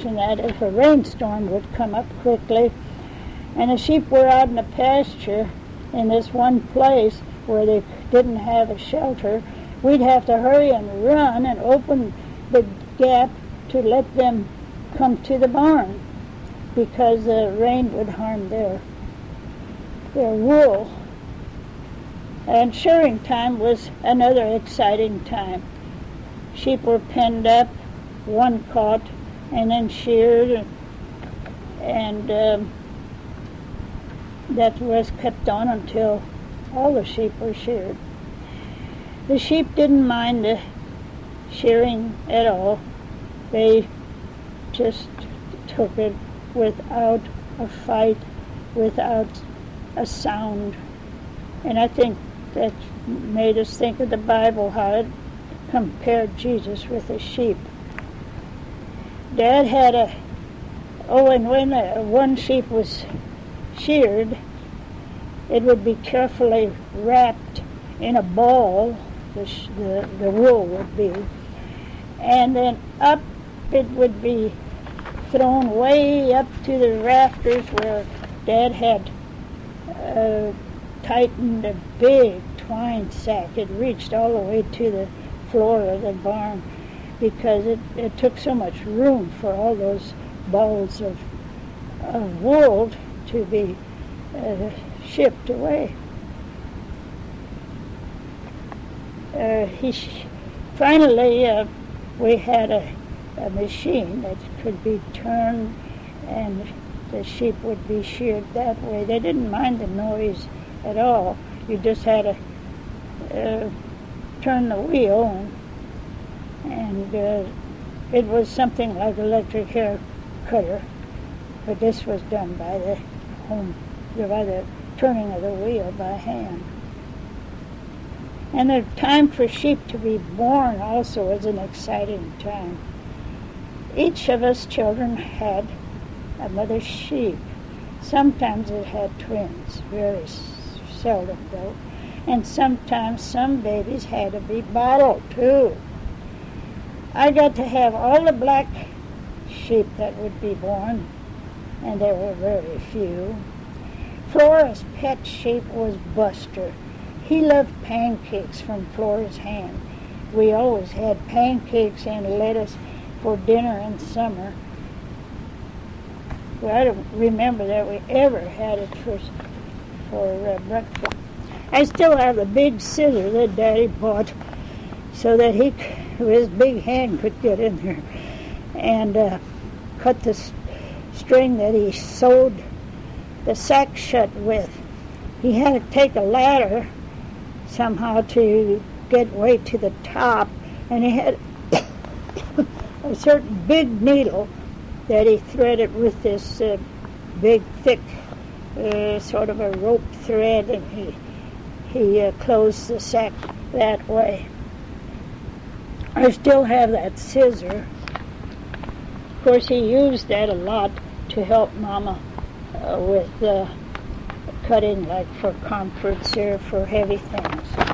mention that if a rainstorm would come up quickly, and the sheep were out in the pasture in this one place where they didn't have a shelter, we'd have to hurry and run and open the gap to let them come to the barn, because the rain would harm their wool. And shearing time was another exciting time. Sheep were penned up, one caught, and then sheared, and that was kept on until all the sheep were sheared. The sheep didn't mind the shearing at all. They just took it without a fight, without a sound. And I think that made us think of the Bible, how it compared Jesus with a sheep. Dad had and when one sheep was sheared, it would be carefully wrapped in a ball, the wool would be, and then up it would be thrown way up to the rafters where Dad had tightened a big twine sack. It reached all the way to the floor of the barn because it took so much room for all those balls of wool to be shipped away. Finally, we had a machine that could be turned, and the sheep would be sheared that way. They didn't mind the noise at all. You just had to turn the wheel, and it was something like electric hair cutter, but this was done by the turning of the wheel by hand. And the time for sheep to be born also was an exciting time. Each of us children had a mother sheep. Sometimes it had twins, very seldom though. And sometimes some babies had to be bottled too. I got to have all the black sheep that would be born, and there were very few. Flora's pet sheep was Buster. He loved pancakes from Flora's hand. We always had pancakes and lettuce for dinner in summer. Well, I don't remember that we ever had it for breakfast. I still have the big scissors that Daddy bought so that his big hand could get in there and cut the string that he sewed the sack shut with. He had to take a ladder somehow to get way to the top, and he had a certain big needle that he threaded with this big, thick sort of a rope thread, and he closed the sack that way. I still have that scissor. Of course, he used that a lot to help Mama with cutting, like for comforts or for heavy things.